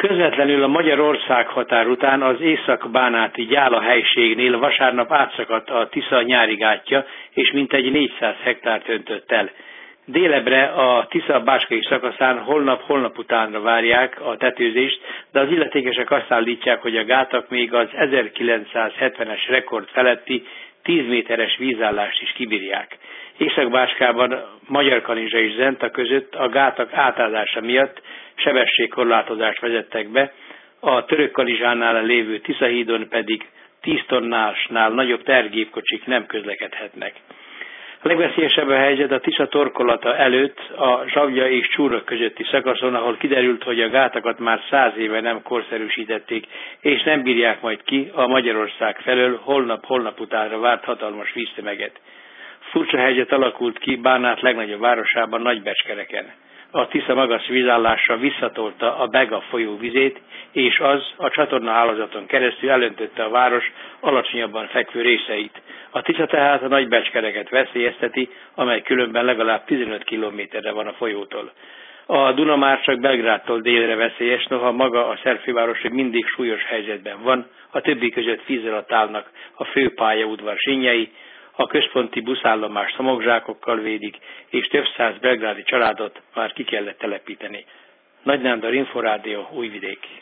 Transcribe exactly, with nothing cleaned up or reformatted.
Közvetlenül a Magyarország határ után az észak-bánáti Gyála helységnél vasárnap átszakadt a Tisza nyári gátja, és mintegy négyszáz hektárt öntött el. Délebre a Tisza-Báskai szakaszán holnap-holnap utánra várják a tetőzést, de az illetékesek azt állítják, hogy a gátak még az ezerkilencszázhetvenes rekord feletti tíz méteres vízállást is kibírják. Észak-Báskában, Magyarkanizsa és Zenta között a gátak átázása miatt sebességkorlátozást vezettek be, a Törökkanizsánál lévő Tiszahídon pedig tíz tonnásnál nagyobb tehergépkocsik nem közlekedhetnek. A legveszélyesebb a helyzet a Tisza torkolata előtt a Zsavja és Csúrok közötti szakaszon, ahol kiderült, hogy a gátakat már száz éve nem korszerűsítették, és nem bírják majd ki a Magyarország felől holnap-holnap utánra várt hatalmas víztömeget. Furcsa helyzet alakult ki Bánát legnagyobb városában, Nagybecskereken. A Tisza magas vízállása visszatolta a Bega folyó vizét, és az a csatorna hálózaton keresztül elöntötte a város alacsonyabban fekvő részeit. A Tisza tehát a Nagybecskereket veszélyezteti, amely különben legalább tizenöt kilométerre van a folyótól. A Duna már csak Belgrádtól délre veszélyes, noha maga a szerb főváros mindig súlyos helyzetben van, a többi között víz alatt állnak a főpályaudvar sínjei, a központi buszállomás szamogzsákokkal védik, és több száz belgrádi családot már ki kellett telepíteni. Nagy Nándor, Inforádió, Újvidék.